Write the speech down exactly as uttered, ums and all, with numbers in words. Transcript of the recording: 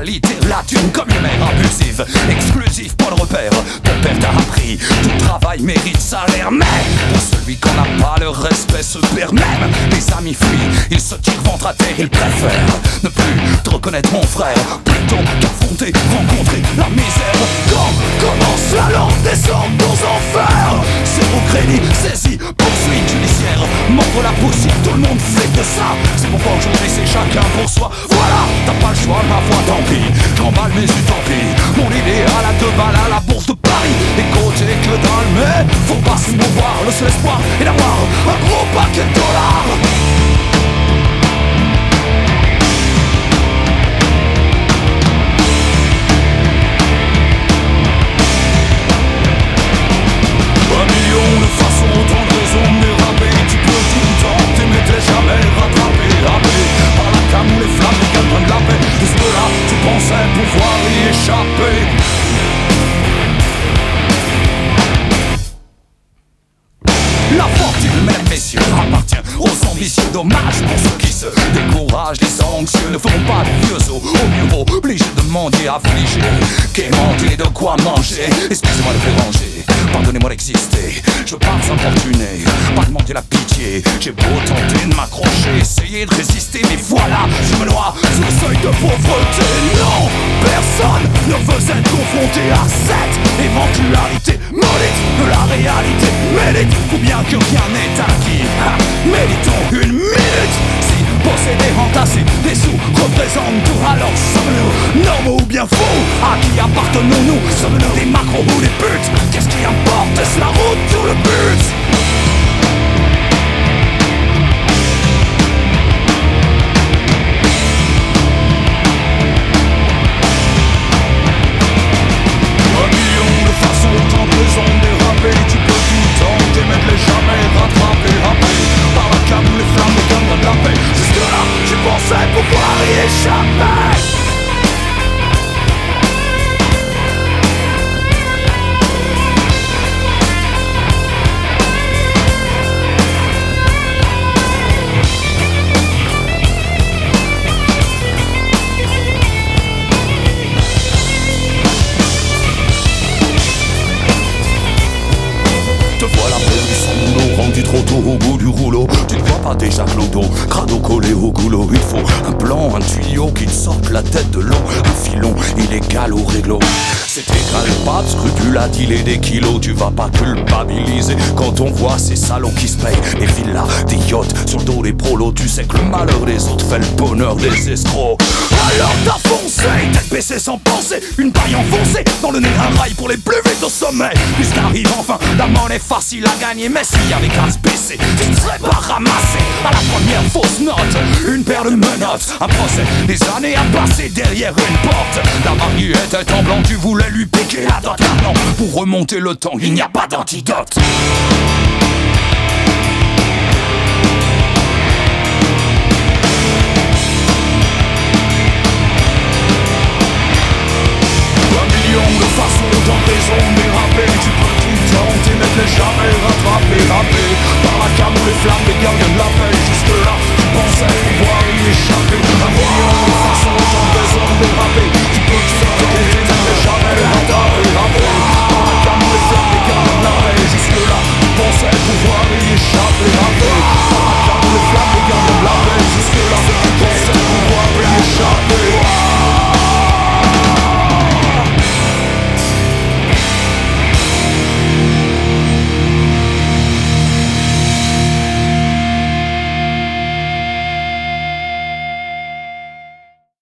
réalité, la thune comme une mère abusive. Exclusif, pas de repère, ton père t'a appris. Tout travail mérite salaire, mais pour celui qu'on n'a pas le respect se perd même. Les amis fuient, ils se tirent ventre à terre, ils préfèrent ne plus te reconnaître mon frère, plutôt qu'affronter, rencontrer la misère. Quand commence la lente descendre nos enfers, c'est au crédit, saisi, poursuite judiciaire. Mordre la poussière, tout le monde flippe de ça. C'est pourquoi aujourd'hui c'est chacun pour soi. Voilà, t'as pas le choix, ma foi, tant pis. J'emballe mes utopies, mon idéal à deux balles à la bourse de Paris. Des côtés que dalle, mais faut pas se mouvoir. Le seul espoir est d'avoir un gros paquet de dollars. Pouvoir y échapper. La fortune, mesdames, messieurs, appartient aux ambitieux. Dommage pour ceux qui se découragent. Les anxieux ne feront pas de vieux os. Au bureau, obligés de demander, affligés, qu'aimanter de quoi manger. Excusez-moi de déranger, pardonnez-moi d'exister. Je pars importuné, pas demander la pitié. J'ai beau tenter de m'accrocher, essayer de résister, mais voilà, je me noie sous le seuil de pauvreté. Non, personne ne veut être confronté à cette éventualité maudite de la réalité. Mérite, ou bien que rien n'est acquis. Ha, méritons une minute. Si posséder, entasser des sous représente tout, alors sommes-nous normaux ou bien faux? À qui appartenons-nous? Sommes-nous des macros ou des putes? Qu'est-ce qui importe? Est-ce la route ou le but? Tu peux tout tenter mais ne les jamais rattraper. Happé par la cam ou les flammes de gun de la paix. Jusque là, tu pensais pouvoir y échapper. Trop tôt au bout du rouleau, tu ne vois pas déjà Clodo, crado collé au goulot. Il faut un plan, un tuyau qui te sorte la tête de l'eau, un filon illégal au réglo. C'est égal, pas de scrupule à dealer des kilos. Tu vas pas culpabiliser quand on voit ces salauds qui se payent des villas, des yachts sur le dos des prolos. Tu sais que le malheur des autres fait le bonheur des escrocs. Alors t'as foncé, tête baissée sans penser, une paille enfoncée dans le nez, un rail pour les plus vite au sommet. Puisqu'arrive enfin la monnaie facile à gagner, mais s'il y avait grâce baissé, tu ne serais pas ramassé à la première fausse note. Une paire de menottes, un procès, des années à passer derrière une porte. La mariée était en blanc, tu voulais lui piquer la dot. Maintenant, pour remonter le temps, il n'y a pas d'antidote. Un million de façons, autant de raisons.